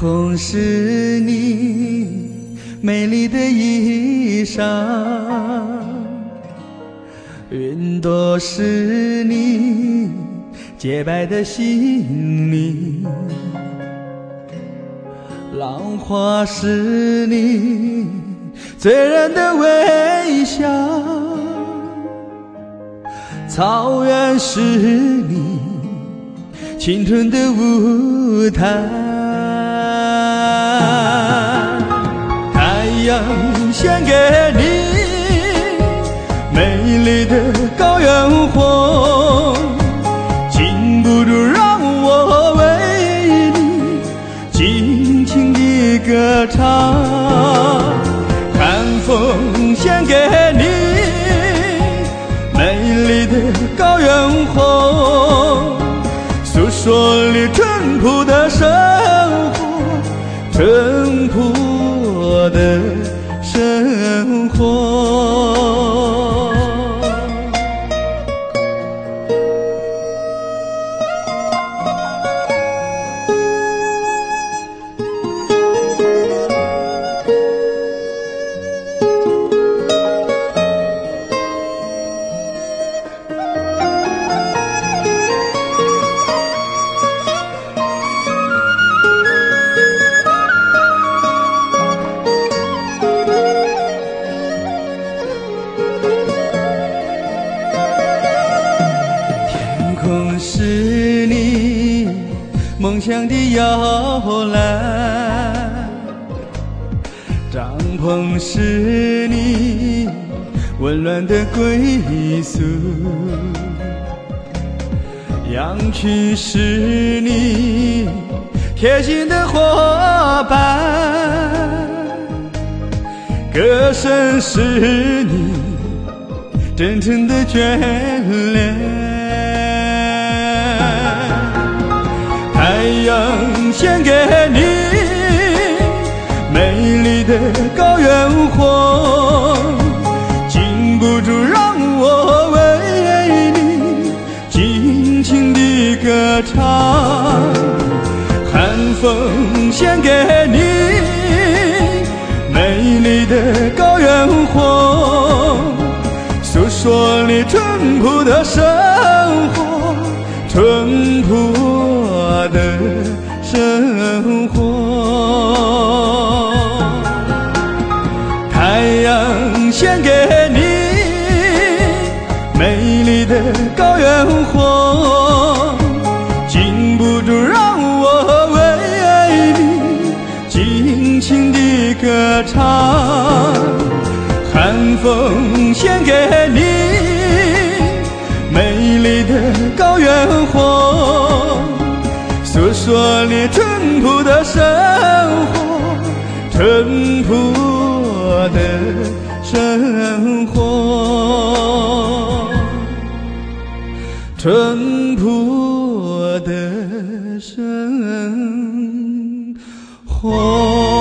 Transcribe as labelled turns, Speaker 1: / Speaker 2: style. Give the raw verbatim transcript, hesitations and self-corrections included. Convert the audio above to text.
Speaker 1: 空是你美丽的衣裳，云朵是你洁白的心灵，浪花是你醉人的微笑，草原是你青春的舞台。太阳献给你美丽的高原红，禁不住让我为你尽情地歌唱。寒风献给你美丽的高原红，诉说你淳朴的生活，淳朴的生活。空是你梦想的摇篮，帐篷是你温暖的归宿，羊群是你贴心的伙伴，歌声是你真诚的眷恋。太阳献给你美丽的高原红，禁不住让我为你尽情地歌唱。寒风献给你美丽的高原红，诉说你淳朴的生活，淳朴的生活。太阳献给你美丽的高原红，禁不住让我为你尽情地歌唱。寒风献给你美丽的高原红，诉说你淳朴的生活，淳朴的生活，淳朴的生活。